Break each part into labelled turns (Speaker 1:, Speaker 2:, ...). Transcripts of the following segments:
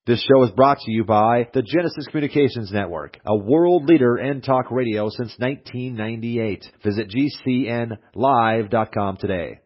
Speaker 1: This show is brought to you by the Genesis Communications Network, a world leader in talk radio since 1998. Visit GCNlive.com today.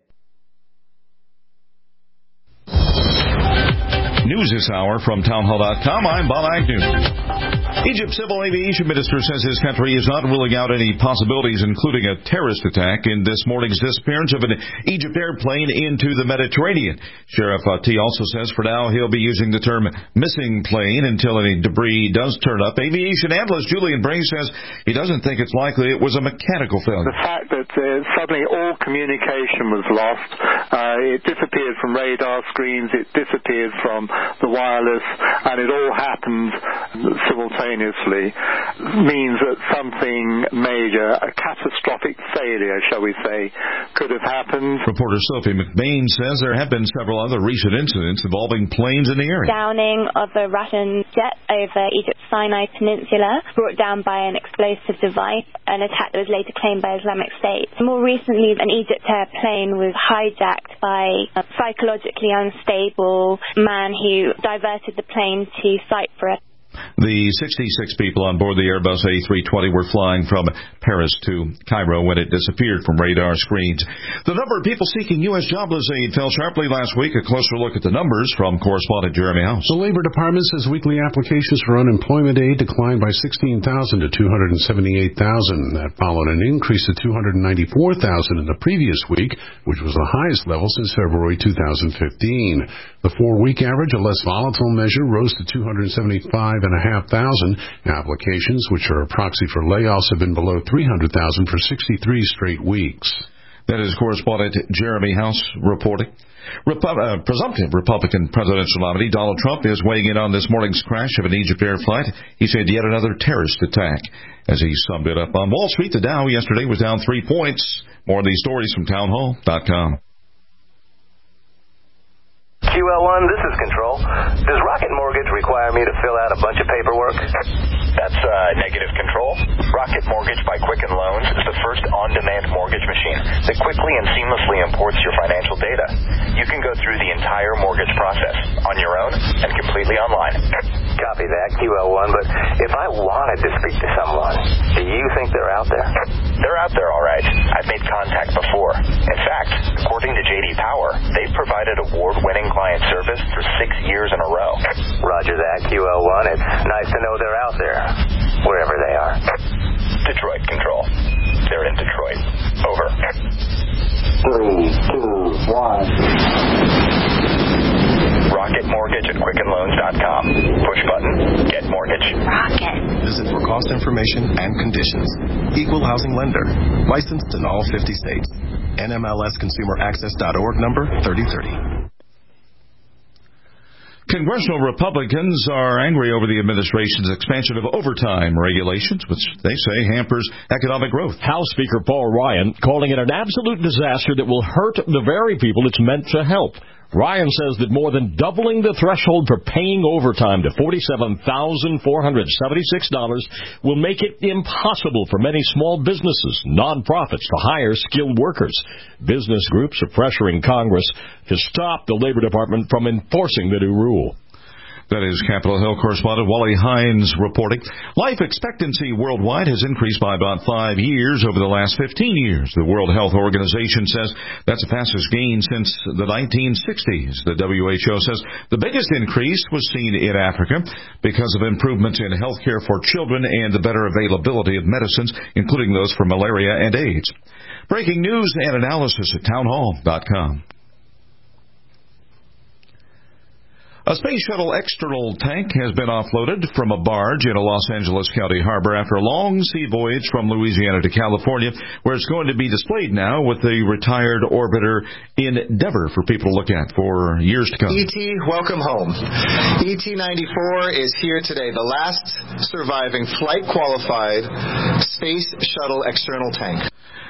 Speaker 2: News this hour from townhall.com. I'm Bob Agnew. Egypt's civil aviation minister says his country is not ruling out any possibilities, including a terrorist attack in this morning's disappearance of an Egypt airplane into the Mediterranean. Sheriff T also says for now he'll be using the term missing plane until any debris does turn up. Aviation analyst Julian Bray says he doesn't think it's likely it was a mechanical failure.
Speaker 3: The fact that suddenly all communication was lost, it disappeared from radar screens, it disappeared from the wireless, and it all happened simultaneously, means that something major, a catastrophic failure, shall we say, could have happened.
Speaker 2: Reporter Sophie McBain says there have been several other recent incidents involving planes in the area.
Speaker 4: Downing of a Russian jet over Egypt's Sinai Peninsula, brought down by an explosive device, an attack that was later claimed by Islamic State. More recently, an Egypt Air plane was hijacked by a psychologically unstable man who diverted the plane to Cyprus.
Speaker 2: The 66 people on board the Airbus A320 were flying from Paris to Cairo when it disappeared from radar screens. The number of people seeking U.S. jobless aid fell sharply last week. A closer look at the numbers from correspondent Jeremy House.
Speaker 5: The Labor Department says weekly applications for unemployment aid declined by 16,000 to 278,000. That followed an increase of 294,000 in the previous week, which was the highest level since February 2015. The 4-week average, a less volatile measure, rose to 275,500. Applications, which are a proxy for layoffs, have been below 300,000 for 63 straight weeks.
Speaker 2: That is correspondent Jeremy House reporting. Presumptive Republican presidential nominee Donald Trump is weighing in on this morning's crash of an Egypt Air flight. He said yet another terrorist attack. As he summed it up on Wall Street, the Dow yesterday was down 3 points. More of these stories from townhall.com.
Speaker 6: QL1, this is Control. Does Rocket Mortgage require me to fill out a bunch of paperwork?
Speaker 7: That's negative, Control. Rocket Mortgage by Quicken Loans is the first on-demand mortgage machine that quickly and seamlessly imports your financial data. You can go through the entire mortgage process on your own and completely online.
Speaker 6: Copy that, QL1, but if I wanted to speak to someone, do you think they're out there?
Speaker 7: They're out there, all right. I've made contact before. In fact, according to J.D. Power, they've provided award-winning client service for 6 years in a row.
Speaker 6: Roger that, QL1. It's nice to know they're out there, wherever they are.
Speaker 7: Detroit Control. They're in Detroit. Over.
Speaker 6: 3, 2, 1.
Speaker 7: Rocket Mortgage at QuickenLoans.com. Push button. Get mortgage.
Speaker 4: Rocket.
Speaker 8: Visit for cost information and conditions. Equal housing lender. Licensed in all 50 states. NMLSConsumerAccess.org number 3030.
Speaker 2: Congressional Republicans are angry over the administration's expansion of overtime regulations, which they say hampers economic growth.
Speaker 9: House Speaker Paul Ryan calling it an absolute disaster that will hurt the very people it's meant to help. Ryan says that more than doubling the threshold for paying overtime to $47,476 will make it impossible for many small businesses, nonprofits, to hire skilled workers. Business groups are pressuring Congress to stop the Labor Department from enforcing the new rule.
Speaker 2: That is Capitol Hill correspondent Wally Hines reporting. Life expectancy worldwide has increased by about 5 years over the last 15 years. The World Health Organization says that's the fastest gain since the 1960s. The WHO says the biggest increase was seen in Africa because of improvements in health care for children and the better availability of medicines, including those for malaria and AIDS. Breaking news and analysis at townhall.com. A space shuttle external tank has been offloaded from a barge in a Los Angeles County harbor after a long sea voyage from Louisiana to California, where it's going to be displayed now with the retired orbiter Endeavour for people to look at for years to come.
Speaker 10: ET, welcome home. ET-94 is here today, the last surviving flight-qualified space shuttle external tank.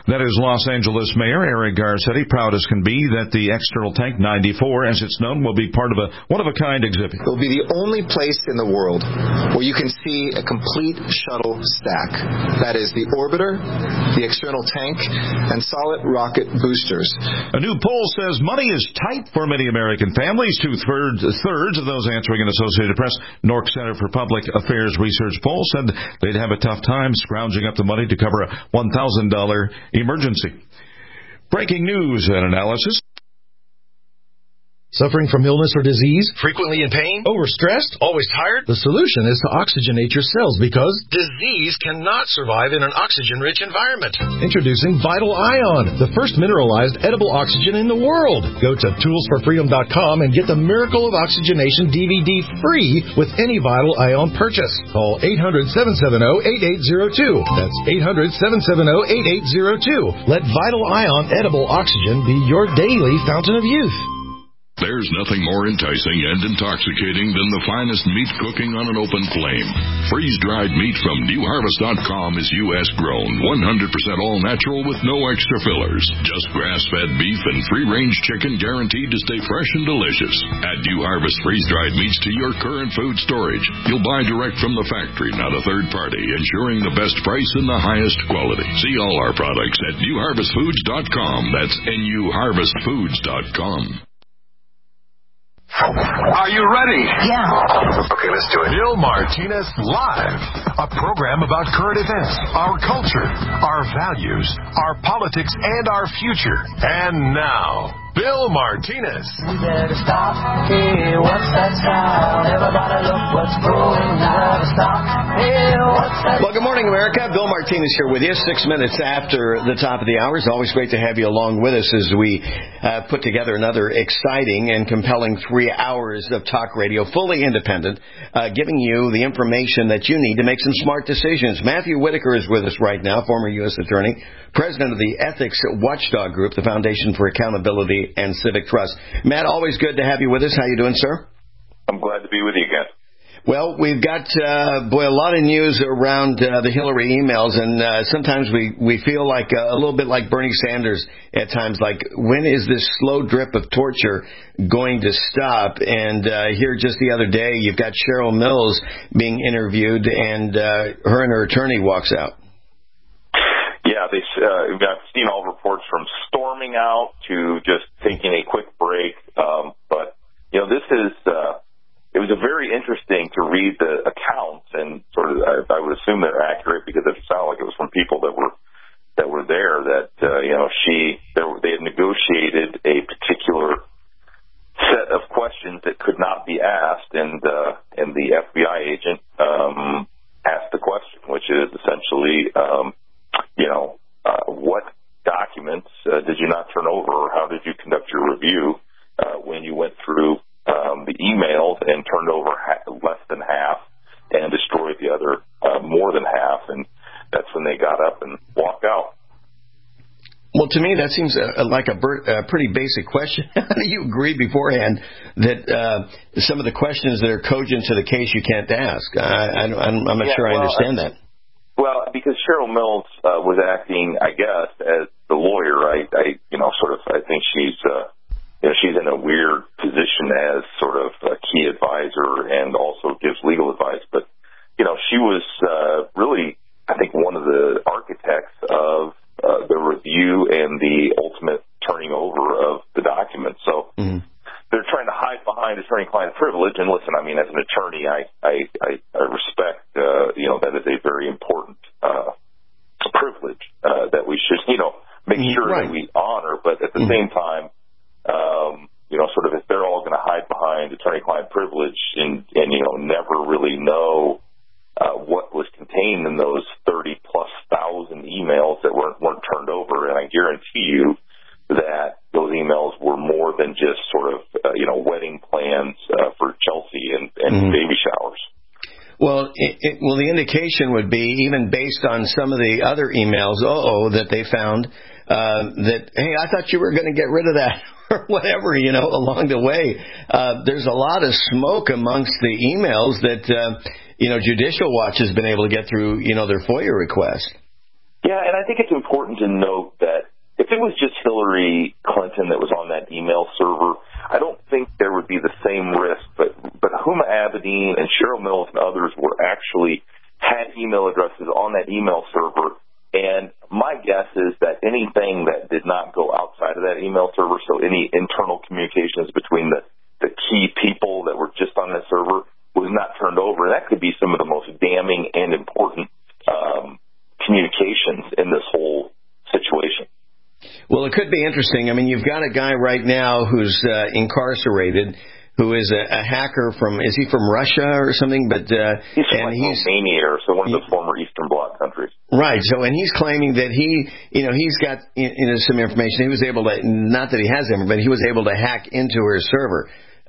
Speaker 2: That is Los Angeles Mayor Eric Garcetti, proud as can be that the External Tank 94, as it's known, will be part of a one-of-a-kind exhibit.
Speaker 10: It will be the only place in the world where you can see a complete shuttle stack. That is the orbiter, the external tank, and solid rocket boosters.
Speaker 2: A new poll says money is tight for many American families. Two-thirds of those answering an Associated Press NORC Center for Public Affairs research poll said they'd have a tough time scrounging up the money to cover a $1,000 emergency. Breaking news and analysis.
Speaker 11: Suffering from illness or disease? Frequently in pain? Overstressed? Always tired? The solution is to oxygenate your cells because disease cannot survive in an oxygen-rich environment. Introducing Vital Ion, the first mineralized edible oxygen in the world. Go to toolsforfreedom.com and get the Miracle of Oxygenation DVD free with any Vital Ion purchase. Call 800-770-8802. That's 800-770-8802. Let Vital Ion edible oxygen be your daily fountain of youth.
Speaker 12: There's nothing more enticing and intoxicating than the finest meat cooking on an open flame. Freeze-dried meat from NewHarvest.com is U.S. grown, 100% all natural with no extra fillers. Just grass-fed beef and free-range chicken guaranteed to stay fresh and delicious. Add New Harvest freeze-dried meats to your current food storage. You'll buy direct from the factory, not a third party, ensuring the best price and the highest quality. See all our products at NewHarvestFoods.com. That's NewHarvestFoods.com.
Speaker 13: Are you ready?
Speaker 6: Yeah. Okay, let's do it.
Speaker 13: Bill Martinez Live, a program about current events, our culture, our values, our politics, and our future. And now, Bill Martinez.
Speaker 14: We better stop. Hey, what's that sound? Everybody look what's going on. Stop. Hey, what's that?
Speaker 15: Well, good morning, America. Bill Martinez here with you, 6 minutes after the top of the hour. It's always great to have you along with us as we put together another exciting and compelling 3 hours of talk radio, fully independent, giving you the information that you need to make some smart decisions. Matthew Whitaker is with us right now, former U.S. Attorney, president of the Ethics Watchdog Group, the Foundation for Accountability and Civic Trust. Matt, always good to have you with us. How you doing, sir?
Speaker 16: I'm glad to be with you again.
Speaker 15: Well, we've got, a lot of news around the Hillary emails, and sometimes we feel like a little bit like Bernie Sanders at times, like when is this slow drip of torture going to stop? And here just the other day, you've got Cheryl Mills being interviewed, and her and her attorney walks out.
Speaker 16: Yeah, I've seen all reports from storming out to just taking a quick break. But, you know, it was very interesting to read the accounts, and sort of, I would assume they're accurate because it sounded like it was from people that were there that, they had negotiated a particular set of questions that could not be asked, and the FBI agent, asked the question, which is essentially, what documents did you not turn over, or how did you conduct your review when you went through the emails and turned over less than half and destroyed the other more than half? And that's when they got up and walked out.
Speaker 15: Well, to me, that seems like a pretty basic question. How do you agree beforehand that some of the questions that are cogent to the case you can't ask? I'm not sure I understand that.
Speaker 16: Well, because Cheryl Mills was acting, I guess, as the lawyer. I think she's in a weird position as sort of a key advisor and also gives legal advice. But she was really, I think, one of the architects of the review and the ultimate turning over of the documents. So they're trying to hide behind attorney-client privilege. And listen, I mean, as an attorney, I respect, that is a very important privilege that we should, make sure that we honor. But at the same time, sort of if they're all going to hide behind attorney-client privilege and never really know what was contained in those 30-plus thousand emails that weren't turned over, and I guarantee you that those emails were more than just sort of, wedding plans for Chelsea and baby showers.
Speaker 15: Well, the indication would be, even based on some of the other emails, that they found that, hey, I thought you were going to get rid of that or whatever, along the way. There's a lot of smoke amongst the emails that, Judicial Watch has been able to get through, their FOIA request.
Speaker 16: Yeah, and I think it's important to note that if it was just Hillary Clinton that was on that email server, I don't think there would be the same risk. But Huma Abedin and Cheryl Mills and others were actually had email addresses on that email server. And my guess is that anything that did not go outside of that email server, so any internal communications between the key people that were just on that server, was not turned over. And that could be some of the most damning and important communications in this whole situation.
Speaker 15: Well, it could be interesting. I mean, you've got a guy right now who's incarcerated, who is a hacker is he from Russia or something? But
Speaker 16: he's from Romania, or so one of the former Eastern Bloc countries.
Speaker 15: Right. So, and he's claiming that he's got some information. He was able to, not that he has information, but he was able to hack into her server.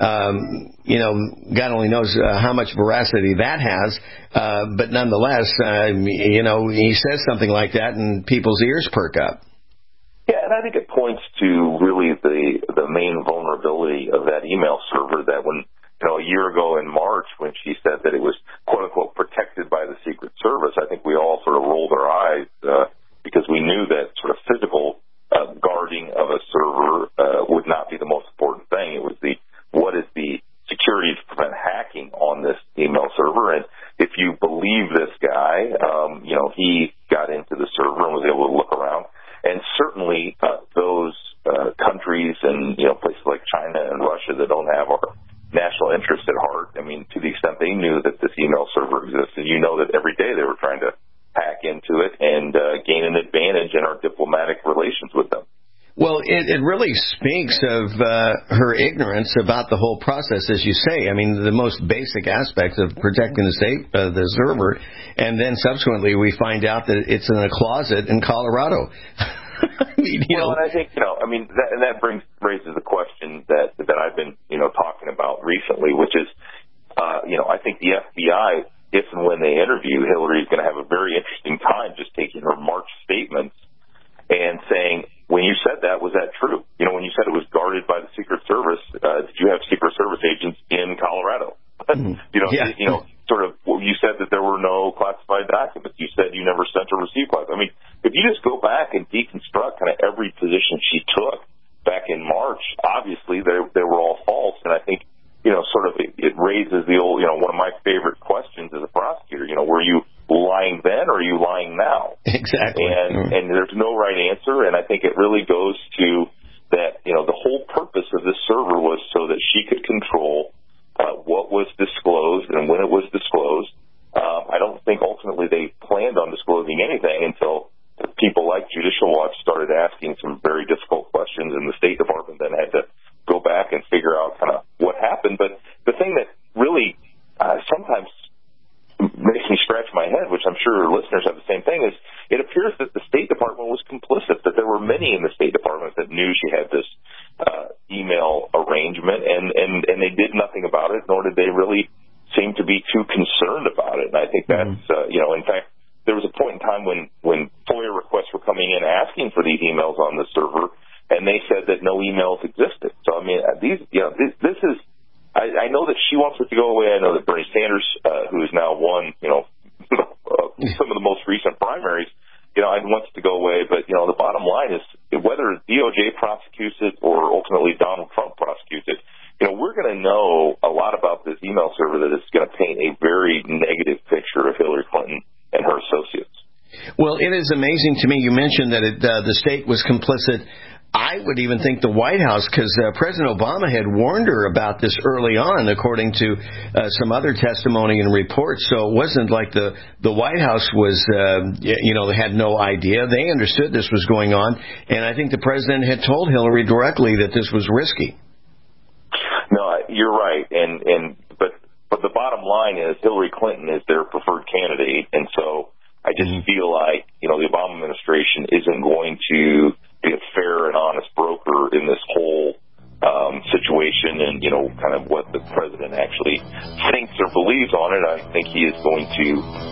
Speaker 15: God only knows how much veracity that has, but nonetheless, he says something like that, and people's ears perk up.
Speaker 16: Yeah, and I think it points to really the main vulnerability of that email server, that when, a year ago in March, when she said that it was, quote unquote, protected by the Secret Service, I think we all sort of rolled our eyes because we knew that sort of physical guarding of a server would not be the most important thing. It was what is the security to prevent hacking on this email server. And if you believe this guy, he got into the server and was able to look around. And certainly those countries and places like China and Russia that don't have our national interest at heart, I mean, to the extent they knew that this email server existed, that every day they were trying to hack into it and gain an advantage in our diplomatic relations with them.
Speaker 15: Well, it really speaks of her ignorance about the whole process, as you say. I mean, the most basic aspects of protecting the server, and then subsequently we find out that it's in a closet in Colorado.
Speaker 16: And I think that raises the question that I've been talking about recently, which is I think the FBI, if and when they interview Hillary, is going to have a very interesting time just taking her March statements and saying, when you said that, was that true? When you said it was guarded by the Secret Service, did you have Secret Service agents in Colorado? You said that there were no classified documents. You said you never sent or received classified. I mean, if you just go back and deconstruct kind of every position she took back in March, obviously they were all false. And I think, it raises the old, one of my favorite questions as a prosecutor, were you lying then or are you lying now?
Speaker 15: Exactly.
Speaker 16: And there's no right answer. And I think it really goes to that, the whole purpose of this server was so that she could control what was disclosed and when it was disclosed. I don't think ultimately they planned on disclosing anything until people like Judicial Watch started asking some very difficult questions, and the State Department then had to go back and figure out kind of what happened. But the thing that really sometimes makes me scratch my head, which I'm sure listeners have the same thing, is it appears that the State Department was complicit, that there were many in the State Department that knew she had this email arrangement, and they did nothing about it, nor did they really seem to be too concerned about it. And I think that's, in fact, there was a point in time when FOIA requests were coming in asking for these emails on the server, and they said that no emails existed. So, I mean, this is, I know that she wants it to go away. I know that Bernie Sanders, who has now won, some of the most recent primaries, wants it to go away. But, the bottom line is whether DOJ prosecutes it or ultimately Donald Trump prosecutes it, we're going to know a lot about this email server that is going to paint a very negative picture of Hillary Clinton and her associates.
Speaker 15: Well, it is amazing to me. You mentioned that the state was complicit. I would even think the White House, because President Obama had warned her about this early on, according to some other testimony and reports. So it wasn't like the White House was, had no idea. They understood this was going on, and I think the president had told Hillary directly that this was risky.
Speaker 16: No, you're right, but the bottom line is Hillary Clinton is their preferred candidate, and so I just feel like the Obama administration isn't going to be a fair and honest broker in this whole situation, and kind of what the president actually thinks or believes on it. I think he is going to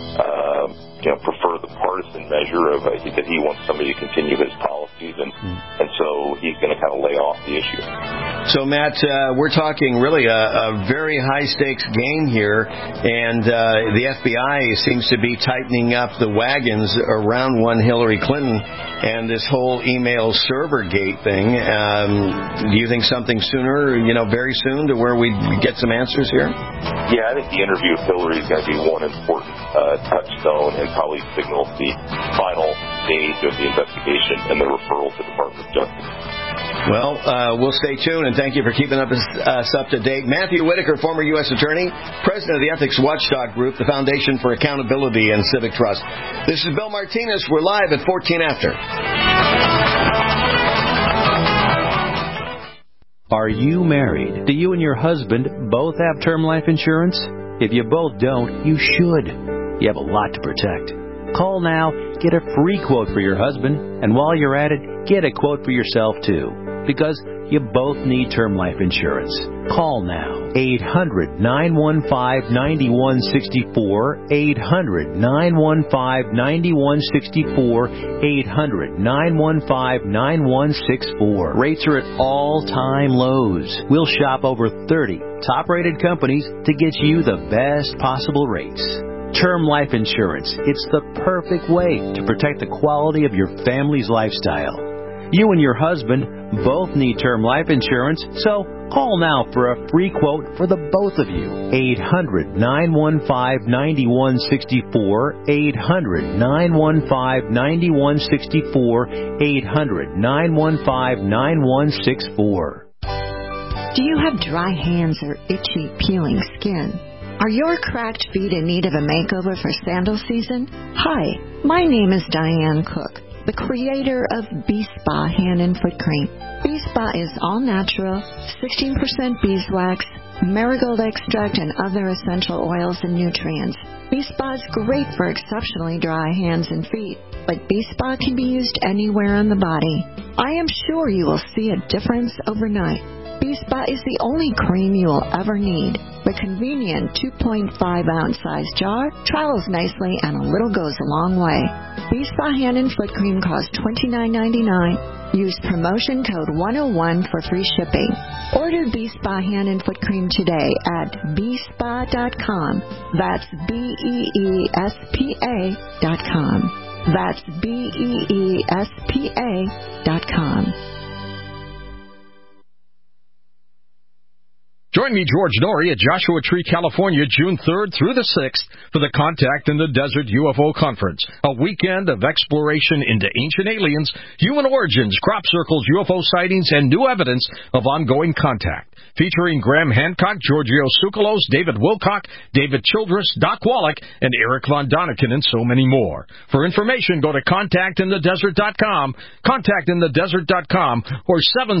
Speaker 16: prefer the partisan measure of that he wants somebody to continue his policies, and so he's going to kind of lay off the issue.
Speaker 15: So, Matt, we're talking really a very high-stakes game here, and the FBI seems to be tightening up the wagons around one Hillary Clinton and this whole email server gate thing. Do you think something sooner, very soon, to where we get some answers here?
Speaker 16: Yeah, I think the interview with Hillary is going to be one important touchstone and probably signals the final stage of the investigation and the referral to the Department of Justice.
Speaker 15: Well, we'll stay tuned, and thank you for keeping us up to date. Matthew Whitaker, former U.S. Attorney, President of the Ethics Watchdog Group, the Foundation for Accountability and Civic Trust. This is Bill Martinez. We're live at 14 after.
Speaker 17: Are you married? Do you and your husband both have term life insurance? If you both don't, you should. You have a lot to protect. Call now, get a free quote for your husband, and while you're at it, get a quote for yourself too, because you both need term life insurance. Call now, 800-915-9164, 800-915-9164, 800-915-9164. Rates are at all-time lows. We'll shop over 30 top-rated companies to get you the best possible rates. Term life insurance. It's the perfect way to protect the quality of your family's lifestyle. You and your husband both need term life insurance, so call now for a free quote for the both of you. 800-915-9164, 800-915-9164, 800-915-9164.
Speaker 18: Do you have dry hands or itchy, peeling skin? Are your cracked feet in need of a makeover for sandal season? Hi, my name is Diane Cook, the creator of B-Spa Hand and Foot Cream. B-Spa is all natural, 16% beeswax, marigold extract, and other essential oils and nutrients. B-Spa is great for exceptionally dry hands and feet, but B-Spa can be used anywhere on the body. I am sure you will see a difference overnight. B-Spa is the only cream you will ever need. The convenient 2.5-ounce size jar travels nicely and a little goes a long way. B-Spa Hand and Foot Cream costs $29.99. Use promotion code 101 for free shipping. Order B-Spa Hand and Foot Cream today at BeSpa.com. That's BeESPA.com. That's BeESPA.com.
Speaker 19: Join me, George Norrie, at Joshua Tree, California, June 3rd through the 6th for the Contact in the Desert UFO Conference, a weekend of exploration into ancient aliens, human origins, crop circles, UFO sightings, and new evidence of ongoing contact. Featuring Graham Hancock, Giorgio Tsoukalos, David Wilcock, David Childress, Doc Wallach, and Eric Von Daniken, and so many more. For information, go to contactinthedesert.com, contactinthedesert.com, or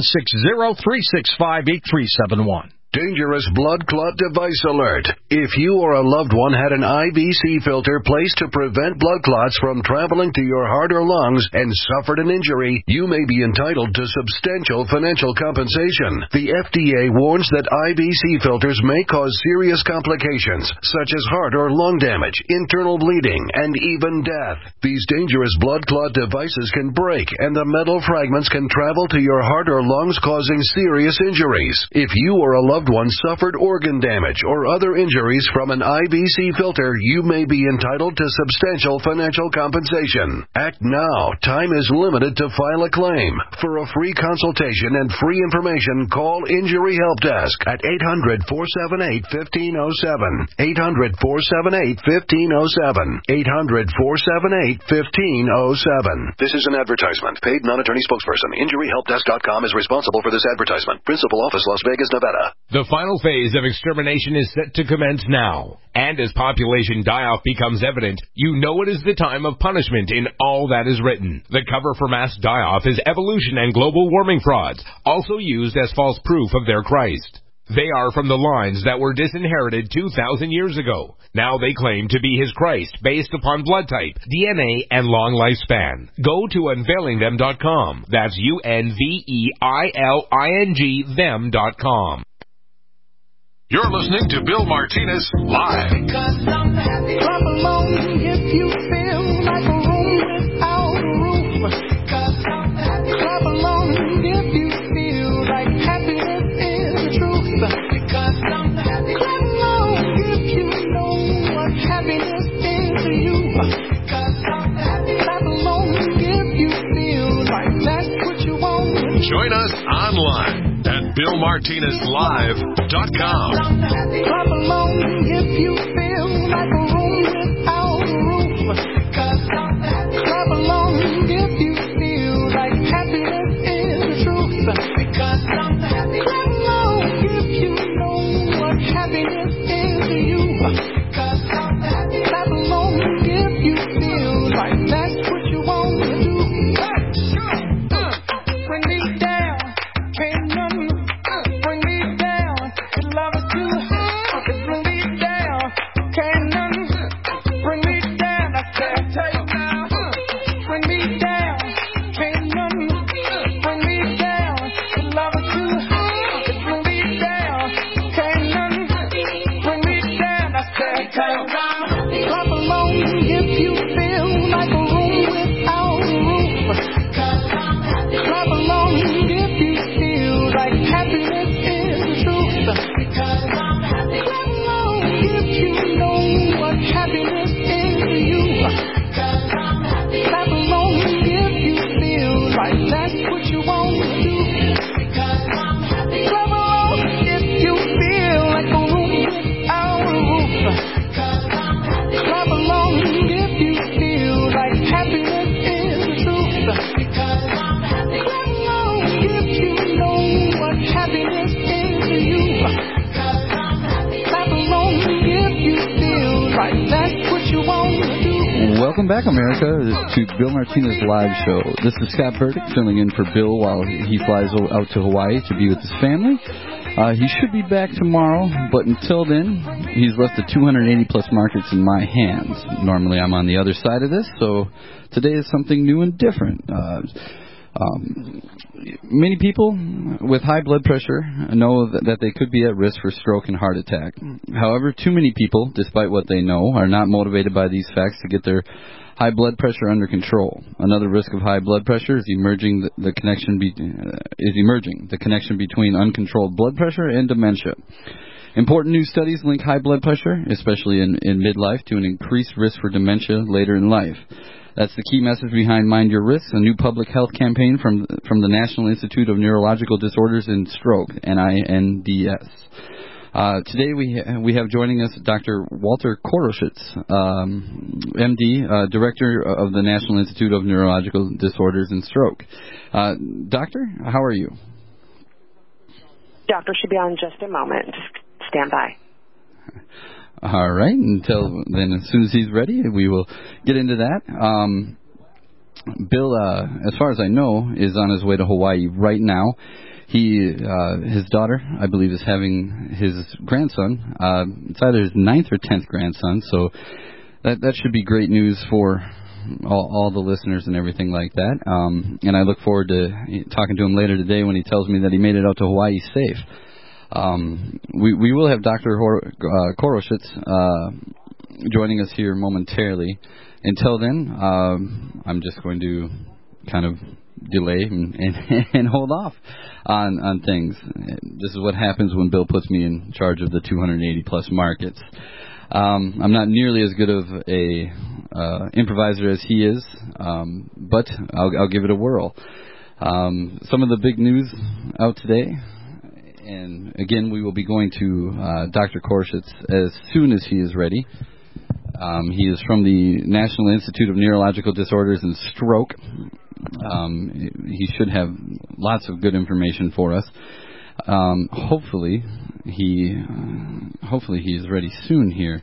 Speaker 19: 760-365-8371.
Speaker 5: Dangerous blood clot device alert. If you or a loved one had an IVC filter placed to prevent blood clots from traveling to your heart or lungs and suffered an injury, you may be entitled to substantial financial compensation. The FDA warns that IVC filters may cause serious complications, such as heart or lung damage, internal bleeding, and even death. These dangerous blood clot devices can break, and the metal fragments can travel to your heart or lungs, causing serious injuries. If you or a loved one suffered organ damage or other injuries from an IVC filter, you may be entitled to substantial financial compensation. Act now. Time is limited to file a claim. For a free consultation and free information, call Injury Help Desk at 800-478-1507. 800-478-1507. 800-478-1507. This is an advertisement. Paid non-attorney spokesperson. InjuryHelpDesk.com is responsible for this advertisement. Principal office, Las Vegas, Nevada.
Speaker 20: The final phase of extermination is set to commence now. And as population die-off becomes evident, you know it is the time of punishment in all that is written. The cover for mass die-off is evolution and global warming frauds, also used as false proof of their Christ. They are from the lines that were disinherited 2,000 years ago. Now they claim to be his Christ based upon blood type, DNA, and long lifespan. Go to unveilingthem.com. That's UNVEILING them.com.
Speaker 13: You're listening to Bill Martinez Live.
Speaker 14: Clap along if you feel like a room without a roof. Clap along if you feel like happiness
Speaker 13: BillMartinezLive.com.
Speaker 14: Clap along if you feel like a room without a roof. Clap along if you feel like happiness is the truth. Clap along if you know what happiness is to you. Clap along if you feel like that's what you want to do. Bring me down, can't nothing bring me down. Your love is too high, bring me down, can't nothing bring me down. I can't take now. Bring me down, can't nothing bring me down. Your love is too high, bring me down, can't nothing bring me down. I can't take now. Clap along if you feel like a room without a roof. Clap along if you feel like happiness is the truth. Clap along if you know what happiness is to you. Clap along if you feel like that's what you want to do. Clap along if you feel like a room without a roof. Clap along if you feel like happiness is the truth. Clap along if you know what happiness is to you. Clap along if you feel like that's what you want to do.
Speaker 21: Welcome back, America, to Bill Martinez Live Show. This is Scott Burdick filling in for Bill while he flies out to Hawaii to be with his family. He should be back tomorrow, but until then, he's left the 280-plus markets in my hands. Normally, I'm on the other side of this, so today is something new and different. Many people with high blood pressure know that they could be at risk for stroke and heart attack. However, too many people, despite what they know, are not motivated by these facts to get their high blood pressure under control. Another risk of high blood pressure is emerging the connection between uncontrolled blood pressure and dementia. Important new studies link high blood pressure, especially in midlife, to an increased risk for dementia later in life. That's the key message behind Mind Your Risks, a new public health campaign from the National Institute of Neurological Disorders and Stroke, NINDS. Today we have joining us Dr. Walter Koroshitz, MD, Director of the National Institute of Neurological Disorders and Stroke. Doctor, how are you?
Speaker 22: Doctor should be on in just a moment. Just stand by.
Speaker 21: All right. Until then, as soon as he's ready, we will get into that. Bill, as far as I know, is on his way to Hawaii right now. His daughter, I believe, is having his grandson. It's either his 9th or 10th grandson, so that should be great news for all the listeners and everything like that. And I look forward to talking to him later today when he tells me that he made it out to Hawaii safe. We will have Dr. Koroshitz joining us here momentarily. Until then, I'm just going to kind of delay and hold off on things. This is what happens when Bill puts me in charge of the 280-plus markets. I'm not nearly as good of a improviser as he is, but I'll give it a whirl. Some of the big news out today, and again, we will be going to Dr. Koroshitz as soon as he is ready. He is from the National Institute of Neurological Disorders and Stroke. He should have lots of good information for us. Hopefully he is ready soon here.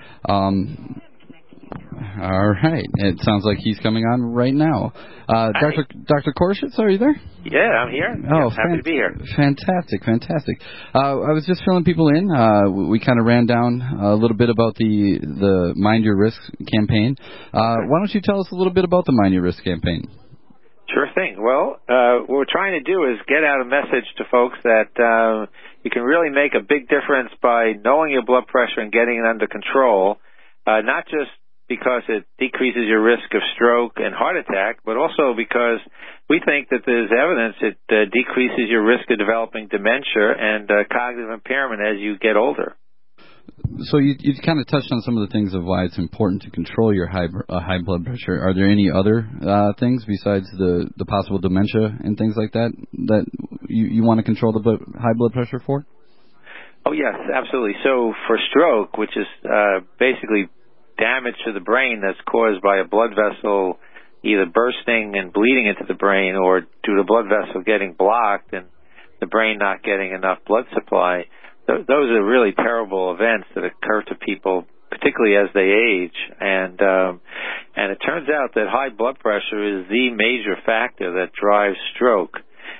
Speaker 21: All right. It sounds like he's coming on right now. Dr. Koroshitz, are you there?
Speaker 23: Yeah, I'm here.
Speaker 21: Oh,
Speaker 23: happy to be here.
Speaker 21: Fantastic. I was just filling people in. We kind of ran down a little bit about the Mind Your Risk campaign. Why don't you tell us a little bit about the Mind Your Risk campaign?
Speaker 23: Sure thing. Well, what we're trying to do is get out a message to folks that you can really make a big difference by knowing your blood pressure and getting it under control, not just because it decreases your risk of stroke and heart attack, but also because we think that there's evidence it decreases your risk of developing dementia and cognitive impairment as you get older.
Speaker 21: So you kind of touched on some of the things of why it's important to control your high blood pressure. Are there any other things besides the possible dementia and things like that you want to control the high blood pressure for?
Speaker 23: Oh, yes, absolutely. So for stroke, which is basically damage to the brain that's caused by a blood vessel either bursting and bleeding into the brain or due to the blood vessel getting blocked and the brain not getting enough blood supply, those are really terrible events that occur to people, particularly as they age. And it turns out that high blood pressure is the major factor that drives stroke.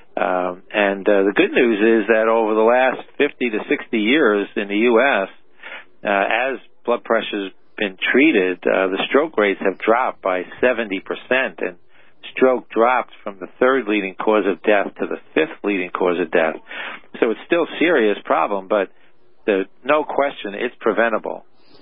Speaker 23: The good news is that over the last 50 to 60 years in the U.S., as blood pressure's been treated, the stroke rates have dropped by 70%, and stroke dropped from the third leading cause of death to the fifth leading cause of death. So it's still a serious problem, but no question, it's preventable.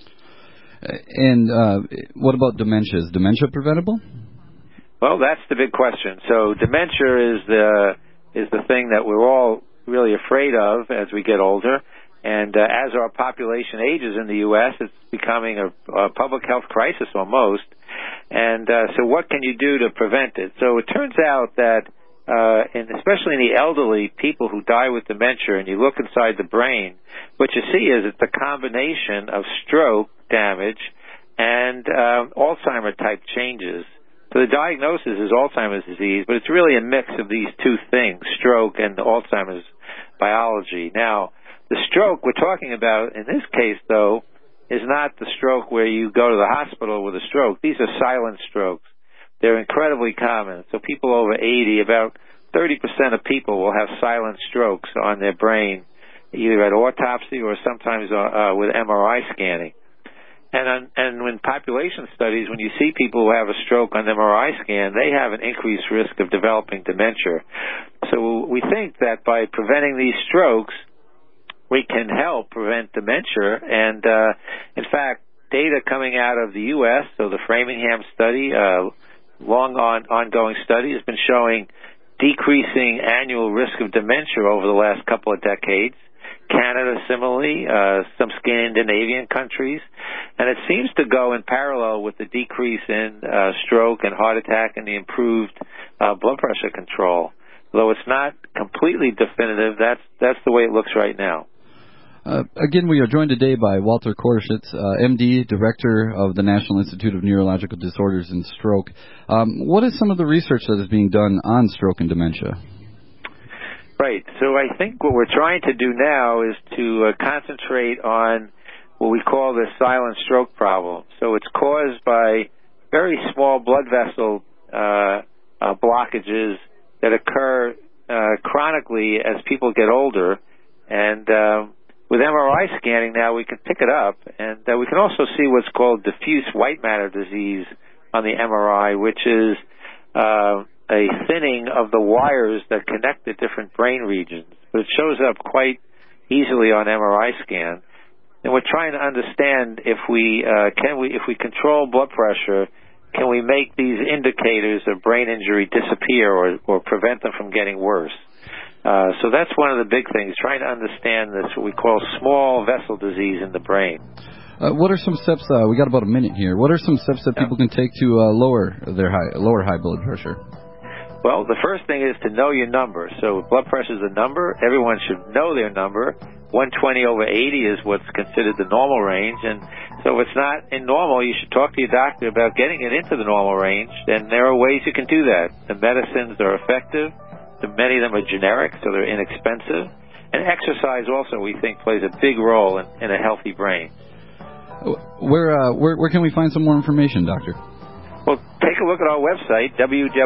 Speaker 21: And what about dementia? Is dementia preventable?
Speaker 23: Well, that's the big question. So dementia is the thing that we're all really afraid of as we get older. And as our population ages in the U.S., it's becoming a public health crisis almost. And so what can you do to prevent it? So it turns out that, especially in the elderly, people who die with dementia, and you look inside the brain, what you see is it's a combination of stroke damage and Alzheimer-type changes. So the diagnosis is Alzheimer's disease, but it's really a mix of these two things, stroke and Alzheimer's biology. Now, the stroke we're talking about in this case, though, is not the stroke where you go to the hospital with a stroke. These are silent strokes. They're incredibly common. So people over 80, about 30% of people will have silent strokes on their brain, either at autopsy or sometimes with MRI scanning. And when population studies, when you see people who have a stroke on MRI scan, they have an increased risk of developing dementia. So we think that by preventing these strokes, we can help prevent dementia. And in fact, data coming out of the U.S., so the Framingham study, ongoing study, has been showing decreasing annual risk of dementia over the last couple of decades. Canada, similarly, some Scandinavian countries. And it seems to go in parallel with the decrease in stroke and heart attack and the improved blood pressure control. Though it's not completely definitive, that's the way it looks right now.
Speaker 21: Again, we are joined today by Walter Koroshetz, MD, Director of the National Institute of Neurological Disorders and Stroke. What is some of the research that is being done on stroke and dementia?
Speaker 23: Right. So I think what we're trying to do now is to concentrate on what we call the silent stroke problem. So it's caused by very small blood vessel blockages that occur chronically as people get older. And with MRI scanning now, we can pick it up. And we can also see what's called diffuse white matter disease on the MRI, which is a thinning of the wires that connect the different brain regions. But it shows up quite easily on MRI scan. And we're trying to understand if we control blood pressure, can we make these indicators of brain injury disappear or prevent them from getting worse? So that's one of the big things, trying to understand this, what we call small vessel disease in the brain.
Speaker 21: What are some steps, we got about a minute here, what are some steps that people can take to lower high blood pressure?
Speaker 23: Well, the first thing is to know your number. So blood pressure is a number. Everyone should know their number. 120/80 is what's considered the normal range. And so if it's not in normal, you should talk to your doctor about getting it into the normal range. And there are ways you can do that. The medicines are effective. Many of them are generic, so they're inexpensive. And exercise also, we think, plays a big role in a healthy brain.
Speaker 21: Where can we find some more information, Doctor?
Speaker 23: Well, take a look at our website,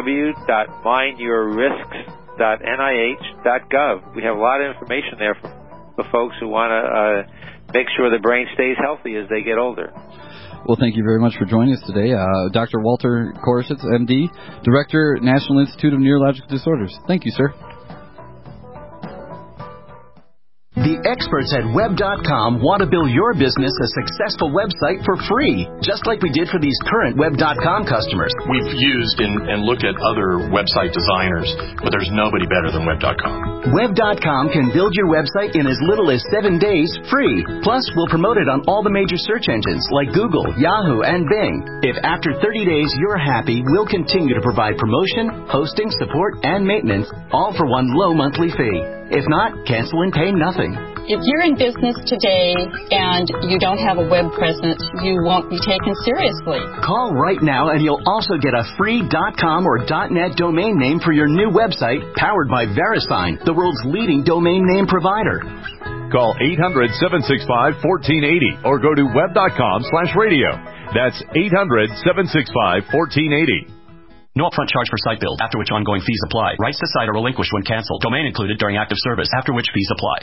Speaker 23: www.mindyourrisks.nih.gov. We have a lot of information there for folks who want to make sure the brain stays healthy as they get older.
Speaker 21: Well, thank you very much for joining us today. Dr. Walter Koroshetz, MD, Director, National Institute of Neurological Disorders. Thank you, sir.
Speaker 8: The
Speaker 1: The experts at Web.com want to build your business a successful website for free, just like we did for these current Web.com customers.
Speaker 3: We've used and looked at other website designers, but there's nobody better than Web.com.
Speaker 1: Web.com can build your website in as little as 7 days free. Plus, we'll promote it on all the major search engines like Google, Yahoo, and Bing. If after 30 days you're happy, we'll continue to provide promotion, hosting, support, and maintenance, all for one low monthly fee. If not, cancel and pay nothing.
Speaker 7: If you're in business today and you don't have a web presence, you won't be taken seriously.
Speaker 1: Call right now and you'll also get a free .com or .net domain name for your new website, powered by VeriSign, the world's leading domain name provider.
Speaker 24: Call 800-765-1480 or go to web.com/radio. That's 800-765-1480.
Speaker 1: No upfront charge for site build, after which ongoing fees apply. Rights to site are relinquished when canceled. Domain included during active service, after which fees apply.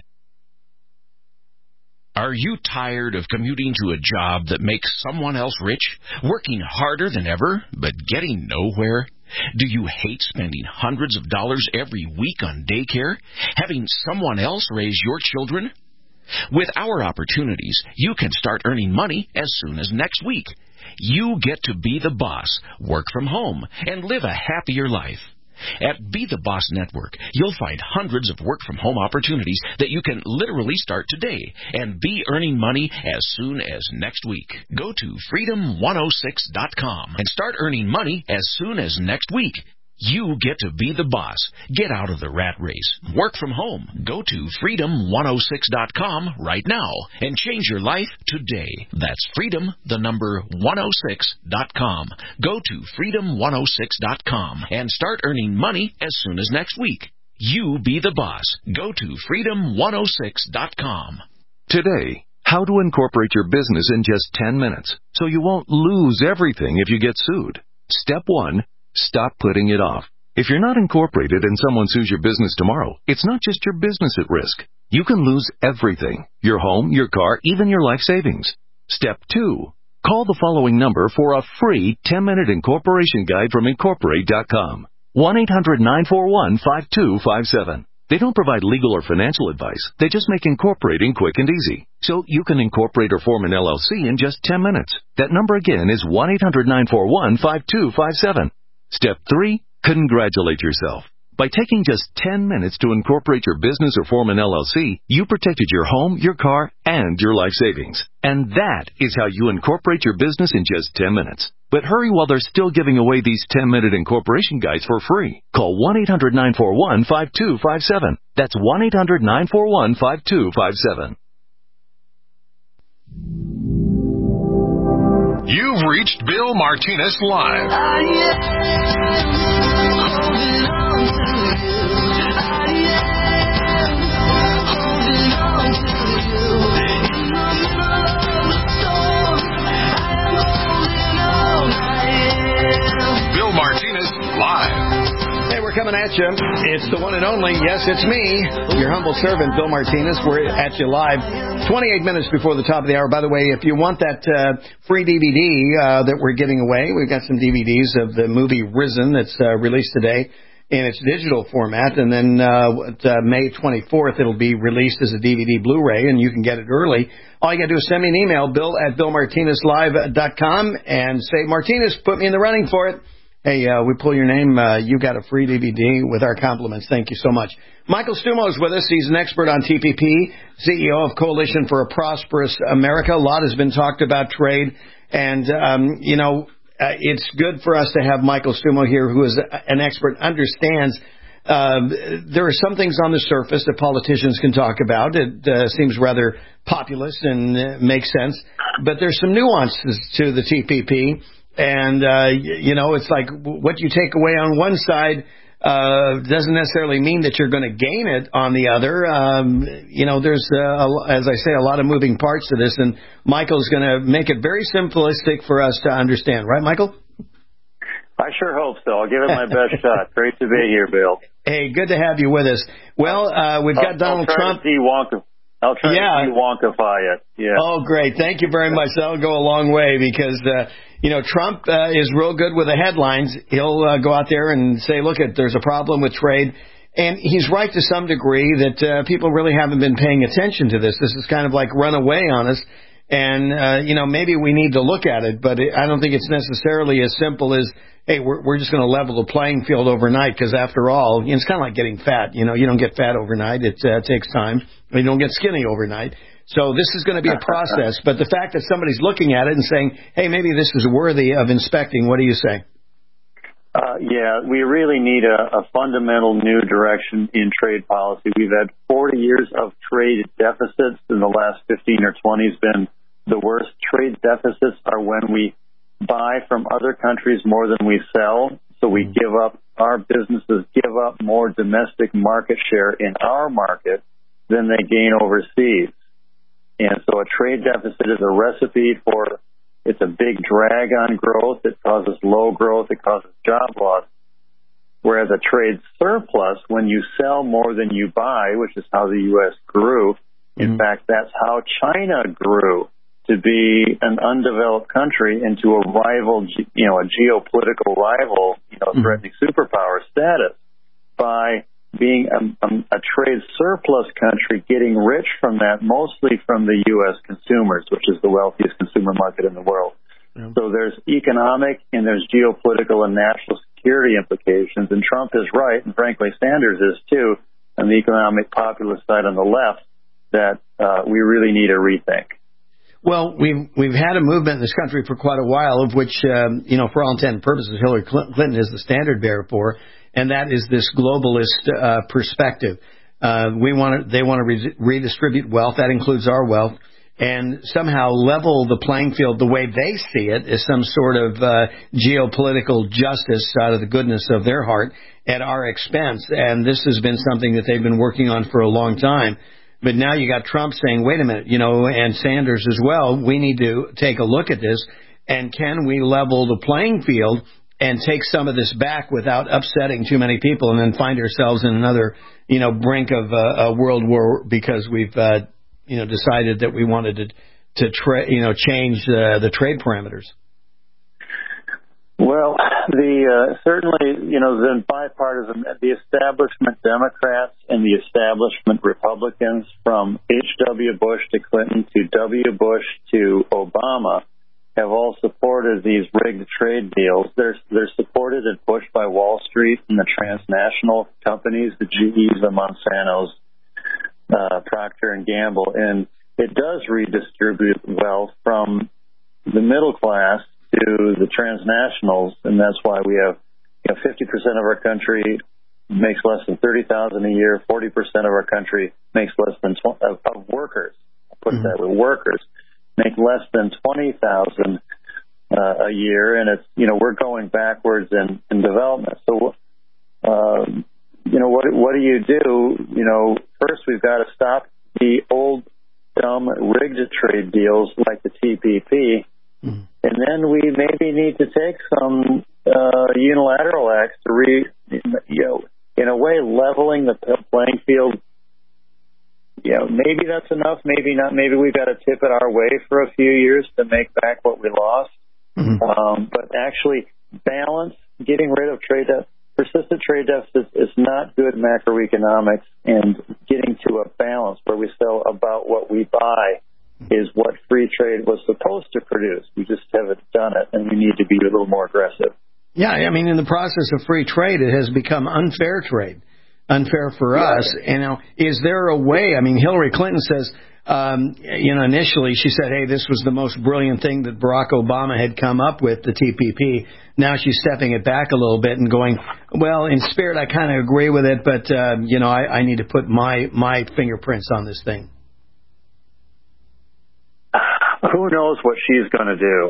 Speaker 25: Are you tired of commuting to a job that makes someone else rich, working harder than ever, but getting nowhere? Do you hate spending hundreds of dollars every week on daycare, having someone else raise your children? With our opportunities, you can start earning money as soon as next week. You get to be the boss, work from home, and live a happier life. At Be the Boss Network, you'll find hundreds of work-from-home opportunities that you can literally start today and be earning money as soon as next week. Go to freedom106.com and start earning money as soon as next week. You get to be the boss. Get out of the rat race. Work from home. Go to freedom106.com right now and change your life today. That's freedom106.com. Go to freedom106.com and start earning money as soon as next week. You be the boss. Go to freedom106.com.
Speaker 26: Today, how to incorporate your business in just 10 minutes so you won't lose everything if you get sued. Step 1. Stop putting it off. If you're not incorporated and someone sues your business tomorrow, it's not just your business at risk. You can lose everything: your home, your car, even your life savings. Step 2. Call the following number for a free 10-minute incorporation guide from Incorporate.com. 1-800-941-5257. They don't provide legal or financial advice. They just make incorporating quick and easy. So you can incorporate or form an LLC in just 10 minutes. That number again is 1-800-941-5257. Step 3, congratulate yourself. By taking just 10 minutes to incorporate your business or form an LLC, you protected your home, your car, and your life savings. And that is how you incorporate your business in just 10 minutes. But hurry while they're still giving away these 10-minute incorporation guides for free. Call 1-800-941-5257. That's 1-800-941-5257.
Speaker 13: You've reached Bill Martinez Live. Bill Martinez Live.
Speaker 15: Hey, we're coming at you. It's the one and only, yes, it's me, your humble servant, Bill Martinez. We're at you live 28 minutes before the top of the hour. By the way, if you want that free DVD that we're giving away, we've got some DVDs of the movie Risen that's released today in its digital format. And then May 24th, it'll be released as a DVD Blu-ray, and you can get it early. All you got to do is send me an email, bill@billmartinezlive.com, and say, Martinez, put me in the running for it. Hey, we pull your name. You got a free DVD with our compliments. Thank you so much. Michael Stumo is with us. He's an expert on TPP, CEO of Coalition for a Prosperous America. A lot has been talked about trade. And, it's good for us to have Michael Stumo here, who is an expert, understands there are some things on the surface that politicians can talk about. It seems rather populist and makes sense. But there's some nuances to the TPP. And, it's like what you take away on one side doesn't necessarily mean that you're going to gain it on the other. There's, as I say, a lot of moving parts to this. And Michael's going to make it very simplistic for us to understand. Right, Michael?
Speaker 27: I sure hope so. I'll give it my best shot. Great to be here, Bill.
Speaker 15: Hey, good to have you with us. Well, we've got Donald Trump.
Speaker 27: I'll try to de-wonkify it. Yeah.
Speaker 15: Oh, great. Thank you very much. That'll go a long way because, Trump is real good with the headlines. He'll go out there and say, look, there's a problem with trade. And he's right to some degree that people really haven't been paying attention to this. This is kind of like run away on us. And, maybe we need to look at it, but I don't think it's necessarily as simple as, hey, we're just going to level the playing field overnight, because after all, it's kind of like getting fat. You don't get fat overnight. It takes time. You don't get skinny overnight. So this is going to be a process. But the fact that somebody's looking at it and saying, hey, maybe this is worthy of inspecting, what do you say?
Speaker 27: We really need a fundamental new direction in trade policy. We've had 40 years of trade deficits. In the last 15 or 20 has been the worst. Trade deficits are when we buy from other countries more than we sell. So we our businesses give up more domestic market share in our market than they gain overseas. And so a trade deficit is a recipe for, it's a big drag on growth. It causes low growth. It causes job loss. Whereas a trade surplus, when you sell more than you buy, which is how the U.S. grew, in fact, that's how China grew to be an undeveloped country into a rival, a geopolitical rival, threatening superpower status by being a trade surplus country, getting rich from that, mostly from the U.S. consumers, which is the wealthiest consumer market in the world. Yeah. So there's economic and there's geopolitical and national security implications, and Trump is right, and frankly Sanders is too, on the economic populist side on the left, that we really need a rethink.
Speaker 15: Well, we've had a movement in this country for quite a while, of which, for all intent and purposes, Hillary Clinton is the standard bearer for, and that is this globalist perspective. They want to redistribute wealth. That includes our wealth, and somehow level the playing field the way they see it as some sort of geopolitical justice out of the goodness of their heart at our expense. And this has been something that they've been working on for a long time. But now you got Trump saying, wait a minute, and Sanders as well, we need to take a look at this, and can we level the playing field and take some of this back without upsetting too many people, and then find ourselves in another, brink of a world war because we've, decided that we wanted to change the trade parameters.
Speaker 27: Well, certainly, the bipartisan, the establishment Democrats and the establishment Republicans, from H.W. Bush to Clinton to W. Bush to Obama, have all supported these rigged trade deals. They're supported and pushed by Wall Street and the transnational companies, the GEs, the Monsantos, Procter and Gamble, and it does redistribute wealth from the middle class to the transnationals, and that's why we have 50% of our country makes less than $30,000 a year. 40% of our country makes less than of workers. I'll put it that way. Workers make less than $20,000 a year, and it's we're going backwards in development. So, what do you do? First we've got to stop the old dumb rigged trade deals like the TPP. And then we maybe need to take some unilateral acts to in a way, leveling the playing field. Maybe that's enough, maybe not. Maybe we've got to tip it our way for a few years to make back what we lost. But actually balance, getting rid of persistent trade deficits is not good macroeconomics, and getting to a balance where we sell about what we buy is what free trade was supposed to produce. We just haven't done it, and we need to be a little more aggressive. Yeah, I mean, in the process of free trade, it has become unfair trade, unfair for us. Is there a way? I mean, Hillary Clinton says, initially she said, hey, this was the most brilliant thing that Barack Obama had come up with, the TPP. Now she's stepping it back a little bit and going, well, in spirit, I kind of agree with it, but, I need to put my fingerprints on this thing. Who knows what she's going to do?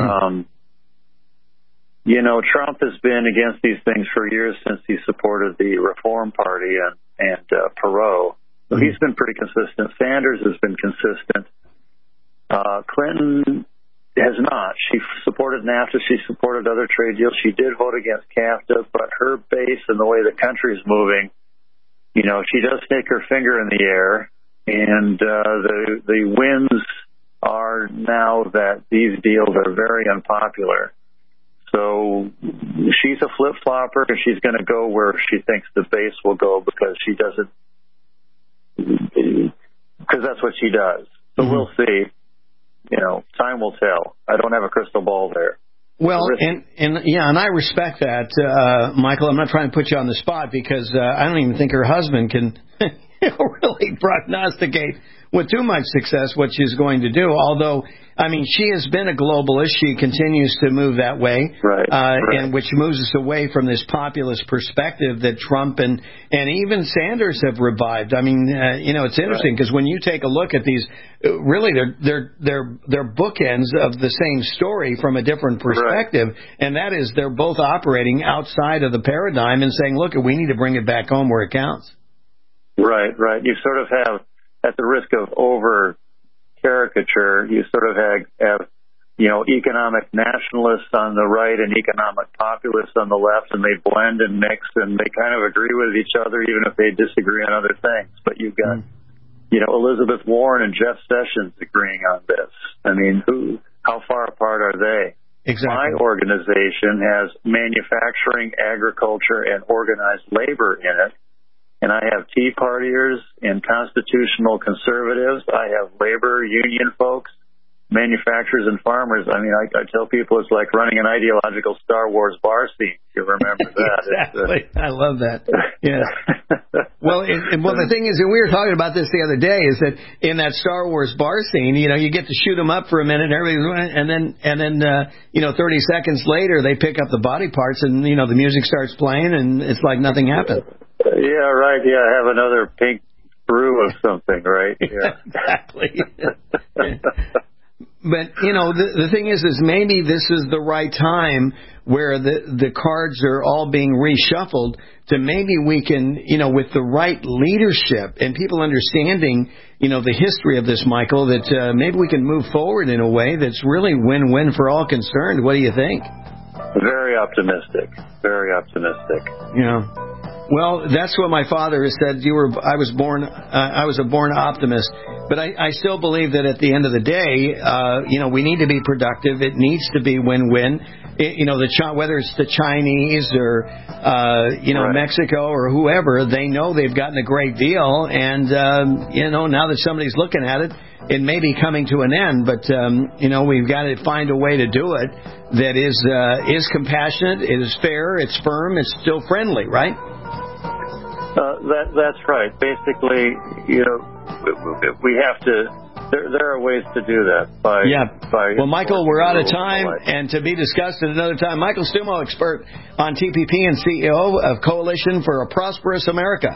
Speaker 27: Trump has been against these things for years, since he supported the Reform Party and Perot. So he's been pretty consistent. Sanders has been consistent. Clinton has not. She supported NAFTA. She supported other trade deals. She did vote against CAFTA, but her base and the way the country is moving, she does stick her finger in the air, and the winds are now that these deals are very unpopular. So she's a flip-flopper, and she's going to go where she thinks the base will go because that's what she does. So we'll see. Time will tell. I don't have a crystal ball there.
Speaker 2: Well, and I respect that, Michael. I'm not trying to put you on the spot because I don't even think her husband can really prognosticate with too much success what she's going to do. Although, I mean, she has been a globalist. She continues to move that way,
Speaker 27: right.
Speaker 2: And which moves us away from this populist perspective that Trump and even Sanders have revived. I mean, it's interesting because when you take a look at these, really they're bookends of the same story from a different perspective, and that is they're both operating outside of the paradigm and saying, look, we need to bring it back home where it counts.
Speaker 27: Right. You sort of have, at the risk of over caricature, you sort of have economic nationalists on the right and economic populists on the left, and they blend and mix, and they kind of agree with each other even if they disagree on other things. But you've got Elizabeth Warren and Jeff Sessions agreeing on this. I mean, how far apart are they?
Speaker 2: Exactly.
Speaker 27: My organization has manufacturing, agriculture, and organized labor in it. And I have Tea Partiers and constitutional conservatives. I have labor union folks, manufacturers, and farmers. I mean, I tell people it's like running an ideological Star Wars bar scene. If you remember that.
Speaker 2: Exactly. I love that. Yeah. Well, the thing is, and we were talking about this the other day, is that in that Star Wars bar scene, you get to shoot them up for a minute, and then 30 seconds later they pick up the body parts, and the music starts playing, and it's like nothing happened.
Speaker 27: Yeah, right. Yeah, have another pink brew of something, right? Yeah.
Speaker 2: Exactly. But, the thing is maybe this is the right time where the cards are all being reshuffled to maybe we can, with the right leadership and people understanding, the history of this, Michael, that maybe we can move forward in a way that's really win-win for all concerned. What do you think?
Speaker 27: Very optimistic. Very optimistic.
Speaker 2: Yeah. Well, that's what my father has said. I was a born optimist, but I still believe that at the end of the day, we need to be productive. It needs to be win-win. Whether it's the Chinese or Mexico or whoever, they know they've gotten a great deal, and now that somebody's looking at it, it may be coming to an end. But we've got to find a way to do it that is compassionate, it is fair, it's firm, it's still friendly, right?
Speaker 27: That's right. Basically, we have to. There are ways to do that.
Speaker 2: Well, Michael, we're out of time, and to be discussed at another time. Michael Stumo, expert on TPP and CEO of Coalition for a Prosperous America.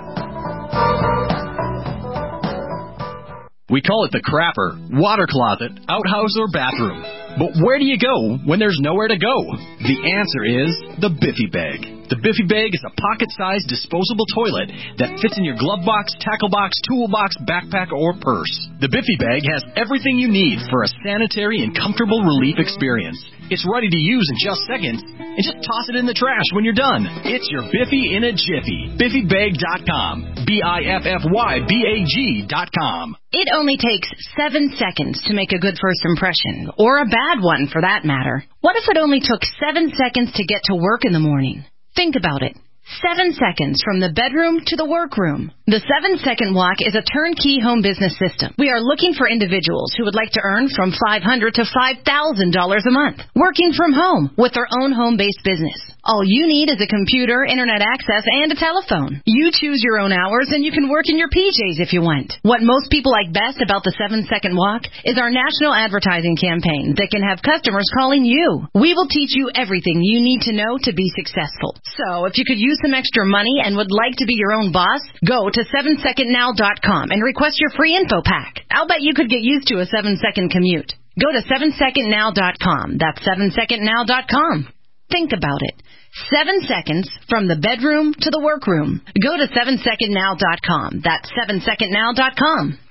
Speaker 4: We call it the crapper, water closet, outhouse, or bathroom. But where do you go when there's nowhere to go? The answer is the Biffy Bag. The Biffy Bag is a pocket-sized disposable toilet that fits in your glove box, tackle box, toolbox, backpack, or purse. The Biffy Bag has everything you need for a sanitary and comfortable relief experience. It's ready to use in just seconds, and just toss it in the trash when you're done. It's your Biffy in a jiffy. BiffyBag.com. BiffyBag.com.
Speaker 6: It only takes 7 seconds to make a good first impression, or a bad one for that matter. What if it only took 7 seconds to get to work in the morning? Think about it. 7 seconds from the bedroom to the workroom. The 7-Second Walk is a turnkey home business system. We are looking for individuals who would like to earn from $500 to $5,000 a month, working from home with their own home-based business. All you need is a computer, internet access, and a telephone. You choose your own hours, and you can work in your PJs if you want. What most people like best about the 7-Second Walk is our national advertising campaign that can have customers calling you. We will teach you everything you need to know to be successful. So if you could use some extra money and would like to be your own boss, go to 7secondnow.com and request your free info pack. I'll bet you could get used to a 7-second commute. Go to 7secondnow.com. That's 7secondnow.com. Think about it. 7 seconds from the bedroom to the workroom. Go to 7secondnow.com. That's 7secondnow.com.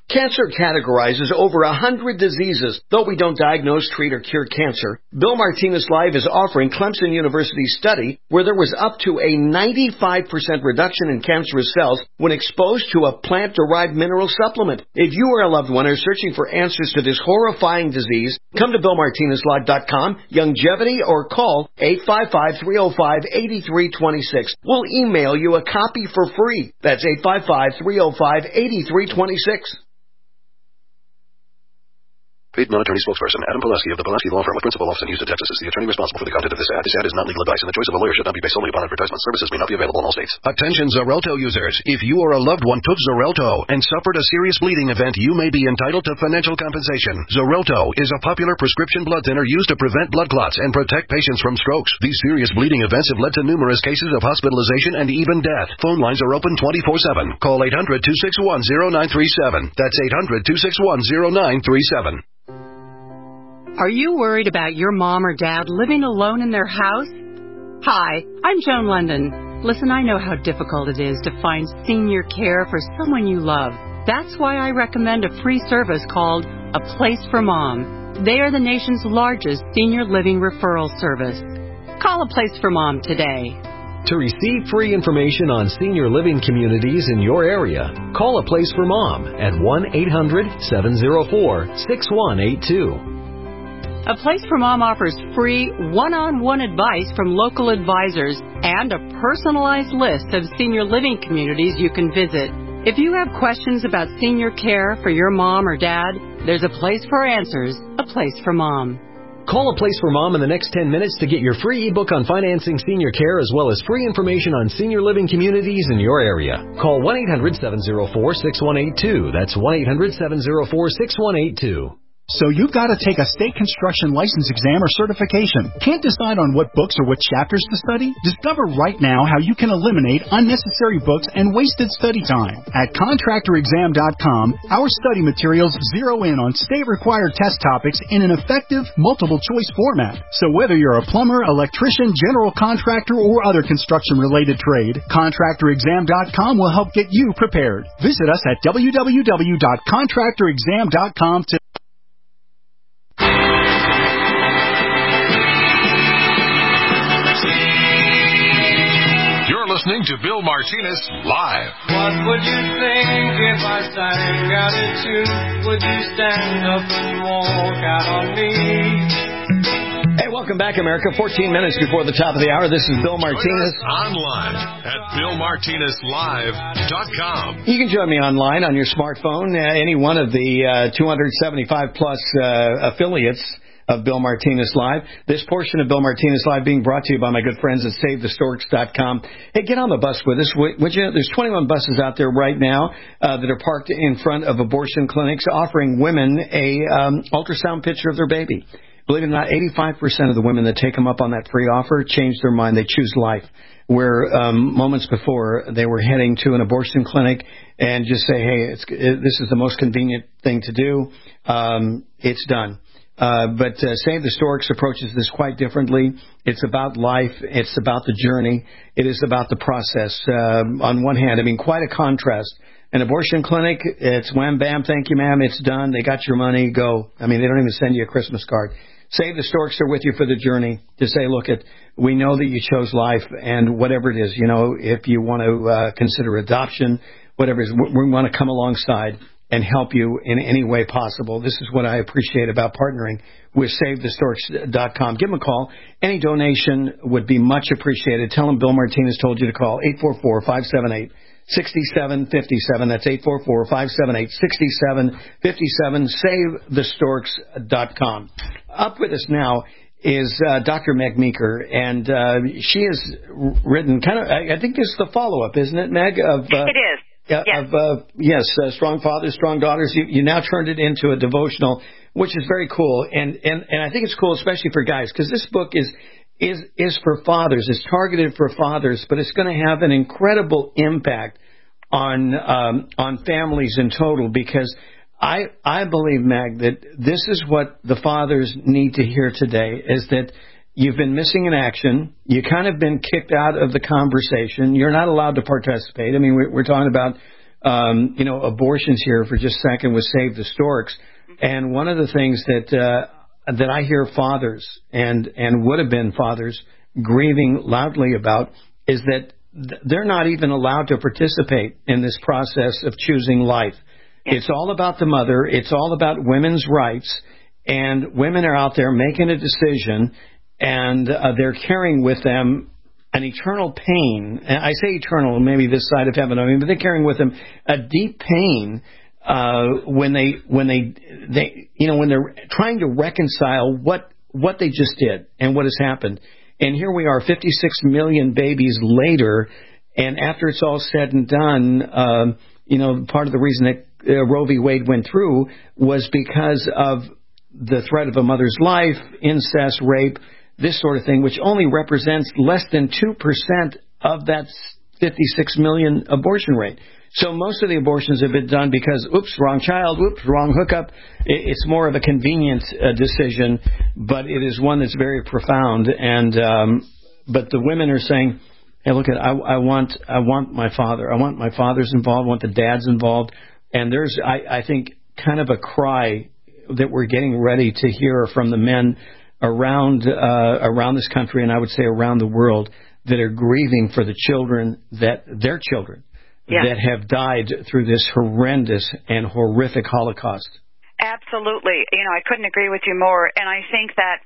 Speaker 15: Cancer categorizes over 100 diseases. Though we don't diagnose, treat, or cure cancer, Bill Martinez Live is offering Clemson University's study where there was up to a 95% reduction in cancerous cells when exposed to a plant-derived mineral supplement. If you or a loved one are searching for answers to this horrifying disease, come to BillMartinezLive.com, Youngevity, or call 855-305-8326. We'll email you a copy for free. That's 855-305-8326.
Speaker 8: Paid non-attorney spokesperson Adam Pulaski of the Pulaski Law Firm with principal office in Houston, Texas is the attorney responsible for the content of this ad. This ad is not legal advice, and the choice of a lawyer should not be based solely upon advertisement. Services may not be available in all states. Attention Xarelto users. If you or a loved one took Xarelto and suffered a serious bleeding event, you may be entitled to financial compensation. Xarelto is a popular prescription blood thinner used to prevent blood clots and protect patients from strokes. These serious bleeding events have led to numerous cases of hospitalization and even death. Phone lines are open 24/7. Call 800-261-0937. That's 800-261-0937.
Speaker 9: Are you worried about your mom or dad living alone in their house? Hi, I'm Joan London. Listen, I know how difficult it is to find senior care for someone you love. That's why I recommend a free service called A Place for Mom. They are the nation's largest senior living referral service. Call A Place for Mom today.
Speaker 10: To receive free information on senior living communities in your area, call A Place for Mom at 1-800-704-6182.
Speaker 9: A Place for Mom offers free one-on-one advice from local advisors and a personalized list of senior living communities you can visit. If you have questions about senior care for your mom or dad, there's a place for answers, A Place for Mom.
Speaker 10: Call A Place for Mom in the next 10 minutes to get your free ebook on financing senior care as well as free information on senior living communities in your area. Call 1-800-704-6182. That's 1-800-704-6182.
Speaker 11: So you've got to take a state construction license exam or certification. Can't decide on what books or what chapters to study? Discover right now how you can eliminate unnecessary books and wasted study time. At ContractorExam.com, our study materials zero in on state-required test topics in an effective, multiple-choice format. So whether you're a plumber, electrician, general contractor, or other construction-related trade, ContractorExam.com will help get you prepared. Visit us at www.ContractorExam.com to
Speaker 13: Listening to Bill Martinez Live.
Speaker 14: What would you think if I sang out at you? Would you stand up and walk out on me?
Speaker 15: Hey, welcome back, America. 14 minutes before the top of the hour. This is Bill Martinez.
Speaker 13: Online at BillMartinezLive.com.
Speaker 15: You can join me online on your smartphone, any one of the 275-plus affiliates of Bill Martinez Live. This portion of Bill Martinez Live being brought to you by my good friends at SaveTheStorks.com. Hey, get on the bus with us, would you? There's 21 buses out there right now that are parked in front of abortion clinics offering women a ultrasound picture of their baby. Believe it or not, 85% of the women that take them up on that free offer change their mind. They choose life. Where moments before they were heading to an abortion clinic and just say, hey, this is the most convenient thing to do. It's done. But Save the Storks approaches this quite differently. It's about life. It's about the journey. It is about the process. On one hand, I mean, quite a contrast. An abortion clinic, it's wham, bam, thank you, ma'am, it's done. They got your money, go. I mean, they don't even send you a Christmas card. Save the Storks are with you for the journey to say, look, we know that you chose life, and whatever it is, if you want to consider adoption, whatever it is, we want to come alongside and help you in any way possible. This is what I appreciate about partnering with SaveTheStorks.com. Give them a call. Any donation would be much appreciated. Tell them Bill Martinez told you to call 844-578-6757. That's 844-578-6757. SaveTheStorks.com. Up with us now is Dr. Meg Meeker, and she has written kind of, I think this is the follow-up, isn't it, Meg? It
Speaker 22: is.
Speaker 15: Yes. Strong Fathers, Strong Daughters. You now turned it into a devotional, which is very cool. And I think it's cool, especially for guys, because this book is for fathers. It's targeted for fathers, but it's going to have an incredible impact on families in total, because I believe, Meg, that this is what the fathers need to hear today, is that you've been missing in action. You kind of been kicked out of the conversation. You're not allowed to participate. I mean, we're talking about
Speaker 2: abortions here for just a second with Save the Storks. And one of the things that I hear fathers and would have been fathers grieving loudly about is that they're not even allowed to participate in this process of choosing life. It's all about the mother. It's all about women's rights. And women are out there making a decision, and they're carrying with them an eternal pain. And I say eternal, maybe this side of heaven, but they're carrying with them a deep pain when they're trying to reconcile what they just did and what has happened. And here we are, 56 million babies later, and after it's all said and done, part of the reason that Roe v. Wade went through was because of the threat of a mother's life, incest, rape, this sort of thing, which only represents less than 2% of that 56 million abortion rate. So most of the abortions have been done because, oops, wrong child, oops, wrong hookup. It's more of a convenient decision, but it is one that's very profound. And but the women are saying, hey, look, I want my father. I want my fathers involved. I want the dads involved. And there's, I think, kind of a cry that we're getting ready to hear from the men around this country, and I would say around the world, that are grieving for the children, their children, that have died through this horrendous and horrific Holocaust.
Speaker 5: Absolutely. I couldn't agree with you more. And I think that,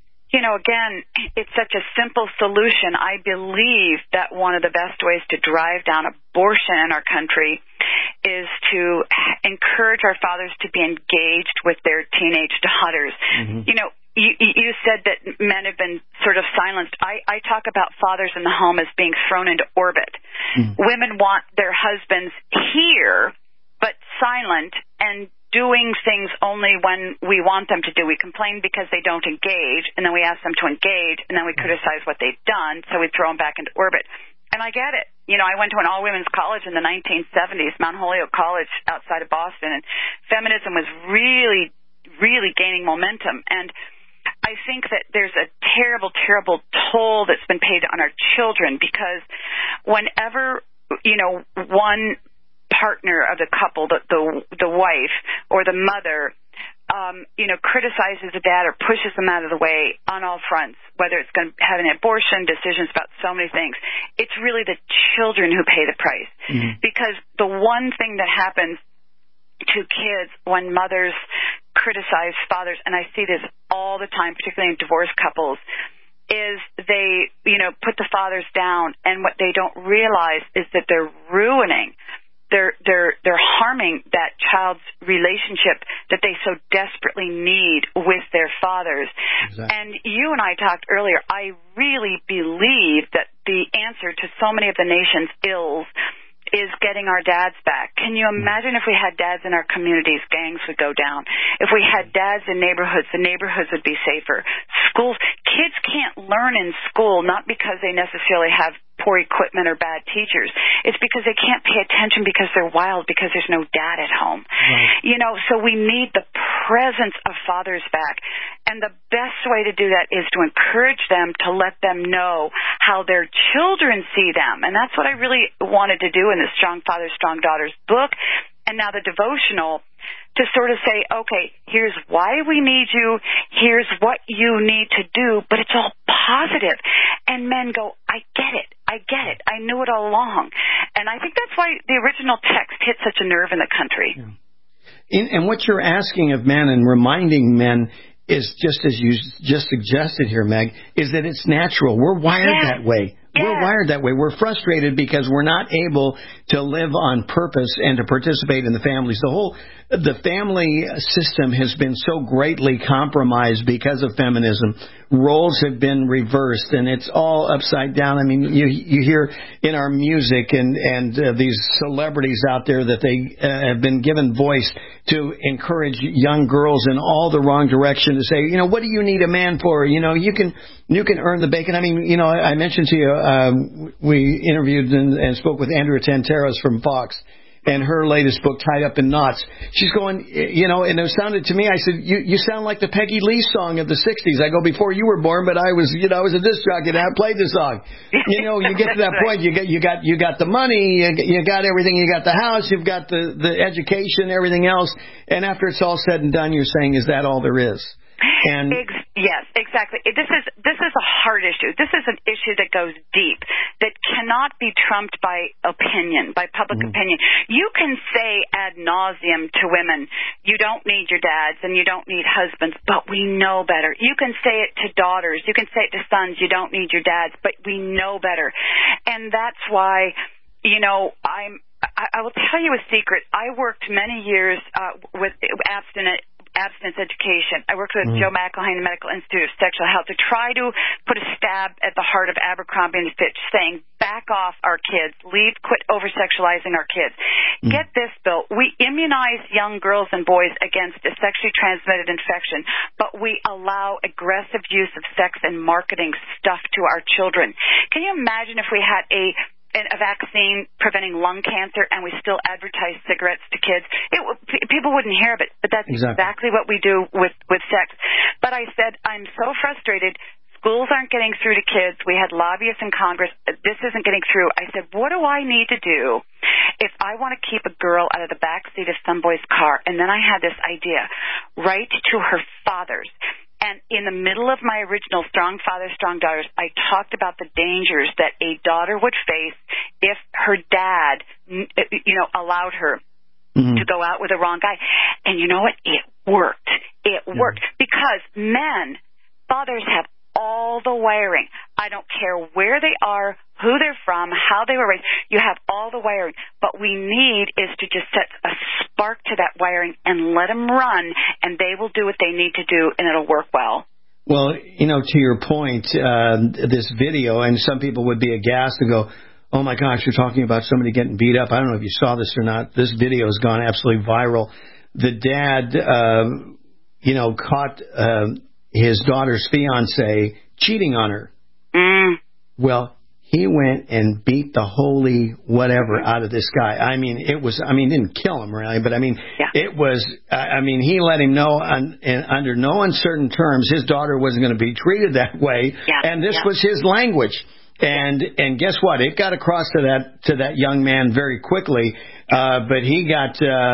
Speaker 5: again, it's such a simple solution. I believe that one of the best ways to drive down abortion in our country is to encourage our fathers to be engaged with their teenage daughters. Mm-hmm. You said that men have been sort of silenced. I talk about fathers in the home as being thrown into orbit. Mm-hmm. Women want their husbands here, but silent and doing things only when we want them to do. We complain because they don't engage, and then we ask them to engage, and then we criticize what they've done, so we throw them back into orbit. And I get it. I went to an all-women's college in the 1970s, Mount Holyoke College outside of Boston, and feminism was really, really gaining momentum. And I think that there's a terrible, terrible toll that's been paid on our children because whenever, one partner of the couple, the wife or the mother, criticizes the dad or pushes them out of the way on all fronts, whether it's going to have an abortion, decisions about so many things, it's really the children who pay the price. Mm-hmm. Because the one thing that happens to kids when mothers criticize fathers, and I see this all the time, particularly in divorced couples, is they, put the fathers down, and what they don't realize is that they're ruining, they're harming that child's relationship that they so desperately need with their fathers. Exactly. And you and I talked earlier, I really believe that the answer to so many of the nation's ills is getting our dads back. Can you imagine if we had dads in our communities, gangs would go down. If we had dads in neighborhoods, the neighborhoods would be safer. Schools, kids can't learn in school not because they necessarily have poor equipment or bad teachers. It's because they can't pay attention because they're wild, because there's no dad at home. Right. So we need the presence of fathers back. And the best way to do that is to encourage them, to let them know how their children see them. And that's what I really wanted to do in the Strong Fathers, Strong Daughters book, and now the devotional, to sort of say, okay, here's why we need you, here's what you need to do, but it's all positive. And men go, I get it, I knew it all along. And I think that's why the original text hit such a nerve in the country.
Speaker 2: Yeah. And what you're asking of men and reminding men is, just as you just suggested here, Meg, is that it's natural. We're wired that way. Yeah. We're wired that way. We're frustrated because we're not able to live on purpose and to participate in the families. The family system has been so greatly compromised because of feminism. Roles have been reversed, and it's all upside down. I mean, you hear in our music and these celebrities out there that they have been given voice to encourage young girls in all the wrong direction, to say, what do you need a man for? You can earn the bacon. I mean, I mentioned to you, we interviewed and spoke with Andrea Tantaros from Fox. and her latest book, Tied Up in Knots. She's going, and it sounded to me, I said, you sound like the Peggy Lee song of the 60s. I go, before you were born, but I was a disc jockey and I played the song. You get to that point, you got the money, you got everything, you got the house, you've got the education, everything else, and after it's all said and done, you're saying, is that all there is? And
Speaker 5: yes, exactly. This is a hard issue. This is an issue that goes deep, that cannot be trumped by opinion, by public opinion. You can say ad nauseum to women, you don't need your dads and you don't need husbands, but we know better. You can say it to daughters, you can say it to sons, you don't need your dads, but we know better. And that's why, I will tell you a secret. I worked many years with abstinence education. I worked with Joe McElhaney Medical Institute of Sexual Health to try to put a stab at the heart of Abercrombie & Fitch, saying, back off our kids, quit over-sexualizing our kids. Get this, Bill, we immunize young girls and boys against a sexually transmitted infection, but we allow aggressive use of sex and marketing stuff to our children. Can you imagine if we had a vaccine preventing lung cancer and we still advertise cigarettes to kids? People wouldn't hear of it, but that's exactly what we do with sex. But I said, I'm so frustrated. Schools aren't getting through to kids. We had lobbyists in Congress. This isn't getting through. I said, what do I need to do if I want to keep a girl out of the back seat of some boy's car? And then I had this idea, write to her fathers. And in the middle of my original Strong Fathers, Strong Daughters, I talked about the dangers that a daughter would face if her dad, allowed her to go out with the wrong guy. And you know what? It worked. It worked. Because fathers have all the wiring. I don't care where they are, who they're from, how they were raised. You have all the wiring. But we need is to just set a spark to that wiring and let them run, and they will do what they need to do, and it'll work well.
Speaker 2: Well, to your point, this video, and some people would be aghast and go, oh, my gosh, you're talking about somebody getting beat up. I don't know if you saw this or not. This video has gone absolutely viral. The dad, caught his daughter's fiancé cheating on her. Well, he went and beat the holy whatever out of this guy. Didn't kill him really, but it was, he let him know under no uncertain terms his daughter wasn't going to be treated that way. Yeah. And this was his language. And guess what? It got across to that young man very quickly. But he got,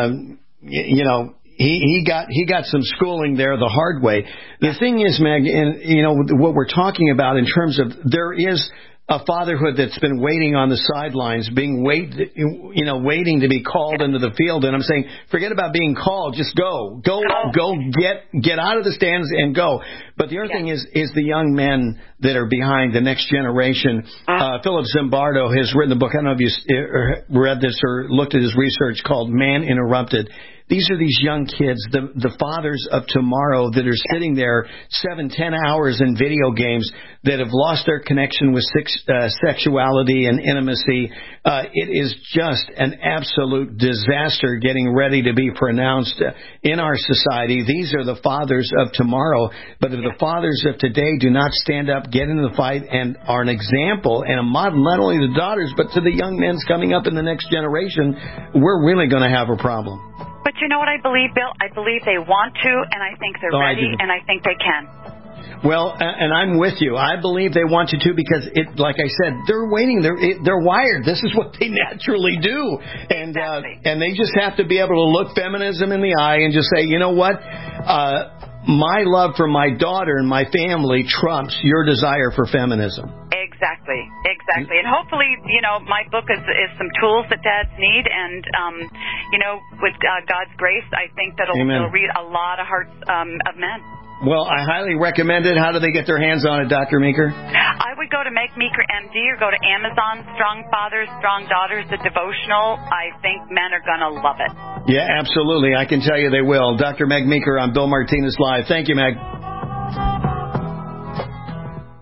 Speaker 2: he got some schooling there the hard way. The thing is, Meg, and what we're talking about in terms of there is a fatherhood that's been waiting on the sidelines, waiting to be called into the field. And I'm saying, forget about being called. Just go, get out of the stands and go. But the other thing is the young men that are behind the next generation. Philip Zimbardo has written a book. I don't know if you read this or looked at his research called Man Interrupted. These are these young kids, the fathers of tomorrow that are sitting there 7-10 hours in video games that have lost their connection with sexuality and intimacy. It is just an absolute disaster getting ready to be pronounced in our society. These are the fathers of tomorrow. But if the fathers of today do not stand up, get into the fight, and are an example and a model not only to the daughters but to the young men coming up in the next generation, we're really going to have a problem.
Speaker 5: But you know what I believe, Bill? I believe they want to, and I think they're ready, and I think they can.
Speaker 2: Well, and I'm with you. I believe they want to, too, because, like I said, they're waiting. They're wired. This is what they naturally do. And and they just have to be able to look feminism in the eye and just say, you know what? My love for my daughter and my family trumps your desire for feminism.
Speaker 5: Exactly. And hopefully, my book is some tools that dads need, and, with God's grace, I think that it'll read a lot of hearts of men.
Speaker 2: Well, I highly recommend it. How do they get their hands on it, Dr. Meeker?
Speaker 5: I would go to Meg Meeker MD or go to Amazon, Strong Fathers, Strong Daughters, the devotional. I think men are going to love it.
Speaker 2: Yeah, absolutely. I can tell you they will. Dr. Meg Meeker on Bill Martinez Live. Thank you, Meg.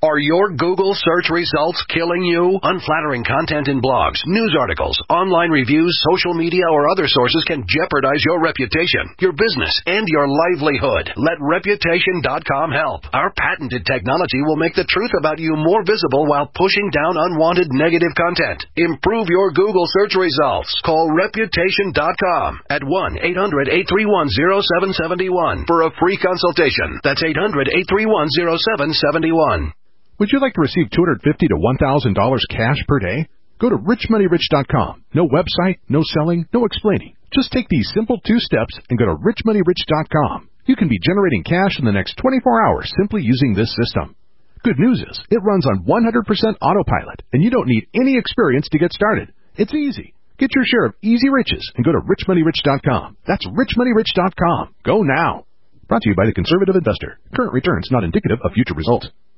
Speaker 8: Are your Google search results killing you? Unflattering content in blogs, news articles, online reviews, social media, or other sources can jeopardize your reputation, your business, and your livelihood. Let Reputation.com help. Our patented technology will make the truth about you more visible while pushing down unwanted negative content. Improve your Google search results. Call Reputation.com at 1-800-831-0771 for a free consultation. That's 800-831-0771.
Speaker 12: Would you like to receive $250 to $1,000 cash per day? Go to richmoneyrich.com. No website, no selling, no explaining. Just take these simple 2 steps and go to richmoneyrich.com. You can be generating cash in the next 24 hours simply using this system. Good news is, it runs on 100% autopilot, and you don't need any experience to get started. It's easy. Get your share of easy riches and go to richmoneyrich.com. That's richmoneyrich.com. Go now. Brought to you by the Conservative Investor. Current returns not indicative of future results.